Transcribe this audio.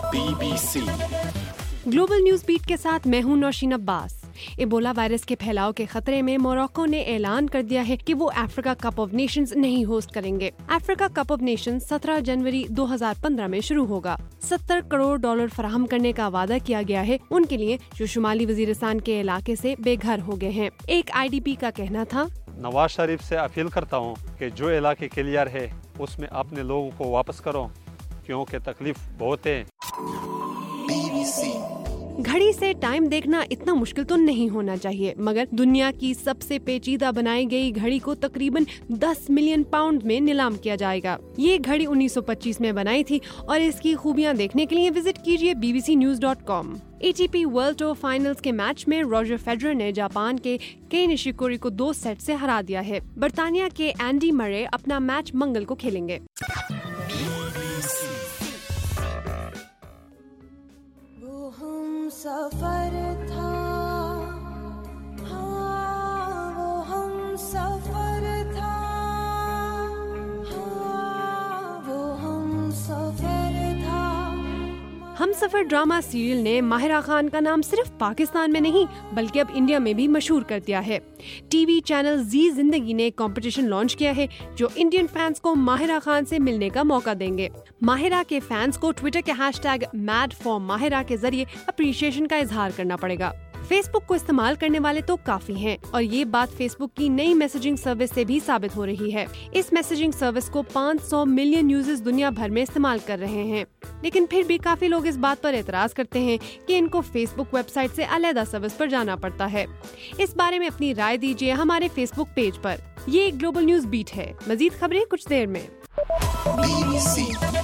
BBC global news beat के साथ मैं हूं नौशीन अब्बास। इबोला वायरस के फैलाव के खतरे में मोरक्को ने ऐलान कर दिया है कि वो अफ्रीका कप ऑफ नेशंस नहीं होस्ट करेंगे। अफ्रीका कप ऑफ नेशंस 17 जनवरी 2015 में शुरू होगा। $70 करोड़ फराहम करने का वादा किया गया है उनके लिए जो शुमाली वजीरिस्तान के इलाके से बेघर हो गए हैं। एक IDP का कहना था, नवाज शरीफ से अपील करता हूँ कि जो इलाके क्लियर है उसमें अपने लोगों को वापस करो क्योंकि तकलीफ बहुत है। घड़ी से टाइम देखना इतना मुश्किल तो नहीं होना चाहिए, मगर दुनिया की सबसे पेचीदा बनाई गई घड़ी को तकरीबन 10 मिलियन पाउंड में नीलाम किया जाएगा। ये घड़ी 1925 में बनाई थी और इसकी खूबियां देखने के लिए विजिट कीजिए bbcnews.com। ATP world tour finals के मैच में रॉजर फेडरर ने जापान के केई निशिकोरी को 2 सेट से हरा दिया है। बर्तानिया के एंडी मरे अपना मैच मंगल को खेलेंगे। सफर था, हाँ वो हम सफर था, हाँ वो हम सफर था। हम सफर ड्रामा सीरियल ने माहिरा खान का नाम सिर्फ पाकिस्तान में नहीं बल्कि अब इंडिया में भी मशहूर कर दिया है। टीवी चैनल जी जिंदगी ने एक कंपटीशन लॉन्च किया है जो इंडियन फैंस को माहिरा खान से मिलने का मौका देंगे। माहिरा के फैंस को ट्विटर के #MadForMahira के जरिए अप्रिशिएशन का इजहार करना पड़ेगा। फेसबुक को इस्तेमाल करने वाले तो काफी हैं और ये बात फेसबुक की नई मैसेजिंग सर्विस से भी साबित हो रही है। इस मैसेजिंग सर्विस को 500 मिलियन यूजर्स दुनिया भर में इस्तेमाल कर रहे हैं, लेकिन फिर भी काफी लोग इस बात पर एतराज करते हैं कि इनको फेसबुक वेबसाइट से अलग सर्विस पर जाना पड़ता है। इस बारे में अपनी राय दीजिए हमारे फेसबुक पेज पर। ये ग्लोबल न्यूज बीट है। मजीद खबरें कुछ देर में।